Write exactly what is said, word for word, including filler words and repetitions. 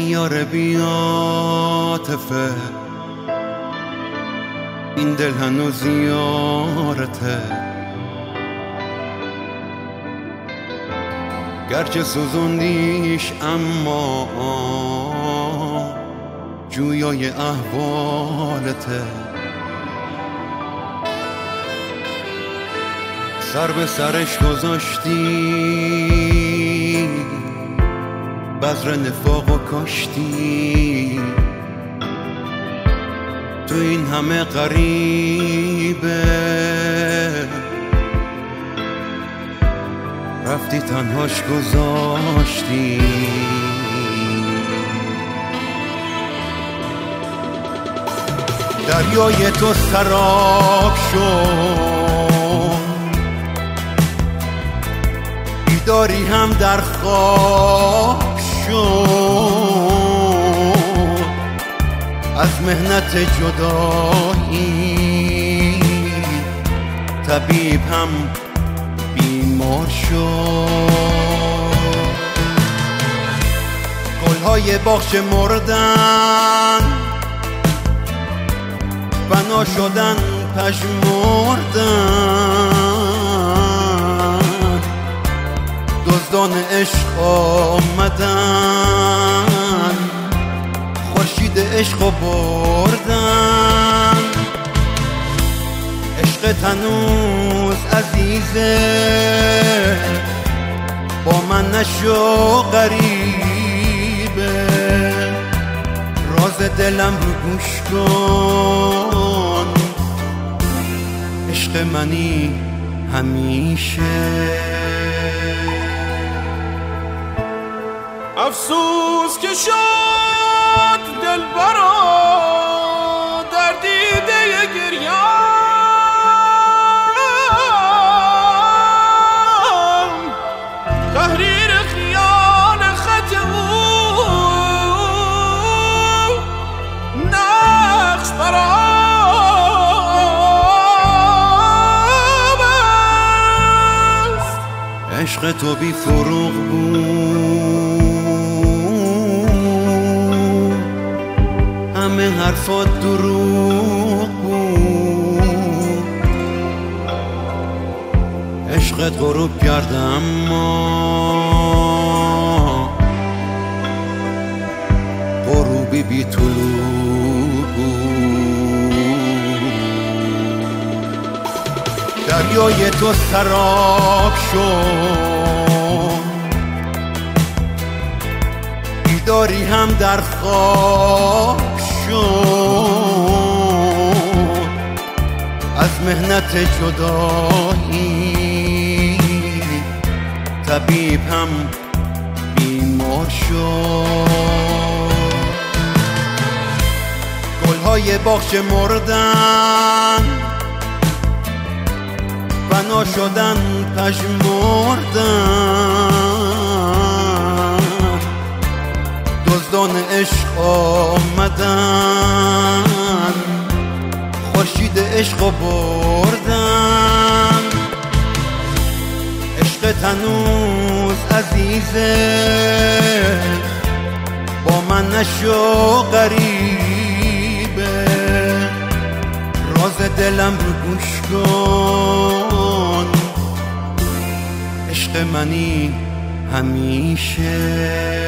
یار بی‌عاطفه، این دل هنوز یارته، گرچه سوزوندیش اما جویای احوالته. سر به سرش گذاشتی، بذر نفاق و کاشتی، تو این همه غریبه رفتی تنهاش گذاشتی. دریای تو سراب شد، بیداری هم در خواب شد، از مهنت جدایی طبیب هم بیمار شد. گلهای باغچه مردن، بنا شدن پژمردن، دزدان عشق آمدن، خورشید عشق رو بردن. عشق هنوز عزیزه، با من نشو غریبه، راز دلم رو گوش کن، عشق منی همیشه. افسوس که شد دلبرا در دیده گریه‌ام، تحریر خیال خط او نقش برام است. عشق تو بی فروغ بود، همه حرفات دروغ بود، عشقت غروب کرد اما غروبی بی طلوع بود. دریای تو سراب شد، بیداری هم در خواب شد، از مهنت جدایی طبیب هم بیمار شد. گلهای باغچه مردن، بنا شدن پژمردن، دزدان عشق آمدن، خورشید عشق رو بردن. عشق هنوز عزیزه، با من نشو غریبه، راز دلم رو گوش کن، عشق منی همیشه.